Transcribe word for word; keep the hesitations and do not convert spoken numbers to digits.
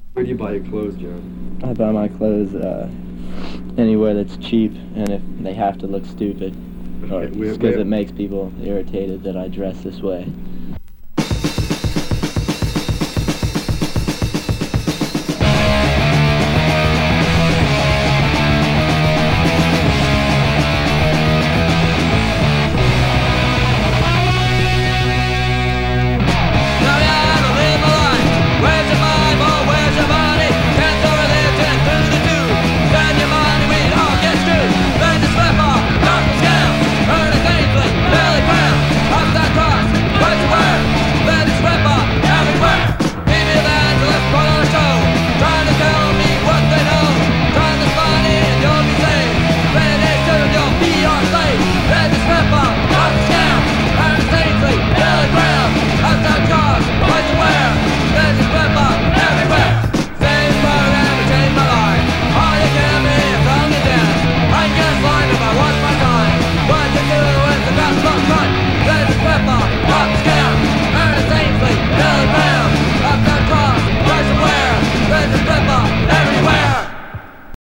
Where do you buy your clothes, John? I buy my clothes uh, anywhere that's cheap, and if they have to look stupid, or Okay, where, just because where, it makes people irritated that I dress this way.